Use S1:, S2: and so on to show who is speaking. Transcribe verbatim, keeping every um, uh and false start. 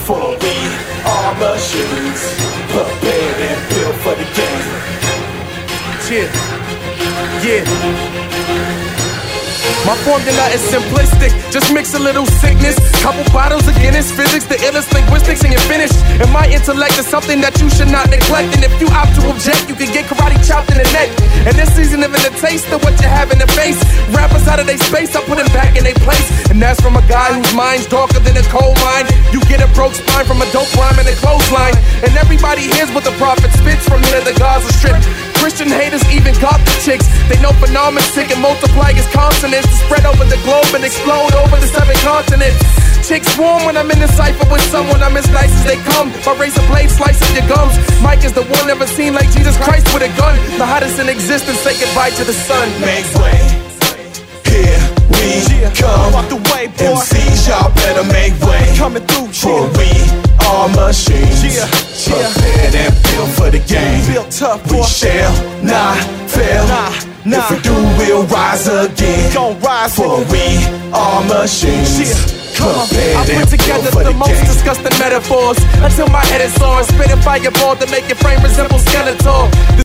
S1: For we are machines, prepared and built for the game.
S2: Yeah, yeah. My formula is simplistic, just mix a little sickness. Couple bottles of Guinness, physics, the illest linguistics, and you're finished. And my intellect is something that you should not neglect. And if you opt to object, you can get karate chopped in the neck. And this season of the taste of what you have in the face. Rappers out of their space, I put them back in their place. And that's from a guy whose mind's darker than a coal mine. You get a broke spine from a dope rhyme and a clothesline. And everybody hears what the prophet spits from here to Gaza Strip. Christian haters even got the chicks. They know phenomenal sick and multiply as consonants to spread over the globe and explode over the seven continents. Chicks swarm when I'm in the cypher with someone I'm as nice as they come. My razor blade slices your gums. Mike is the one never seen like Jesus Christ with a gun. The hottest in existence, say goodbye to the sun.
S1: Make way, here we
S2: yeah.
S1: come.
S2: Walk the way, boy.
S1: M Cs, y'all better make way.
S2: Coming through,
S1: for
S2: yeah.
S1: we are machines,
S2: yeah. Yeah.
S1: prepared and built for the game.
S2: Built tough,
S1: we
S2: boy.
S1: shall not fail.
S2: Nah, nah.
S1: If we do, we'll rise again.
S2: Gon' rise,
S1: for
S2: nigga.
S1: we are machines.
S2: Yeah. Come on. I
S1: and
S2: put together
S1: built for
S2: the,
S1: the
S2: most
S1: game.
S2: disgusting metaphors until my head is sore. Spitting fireball to make your frame resemble Skeletor.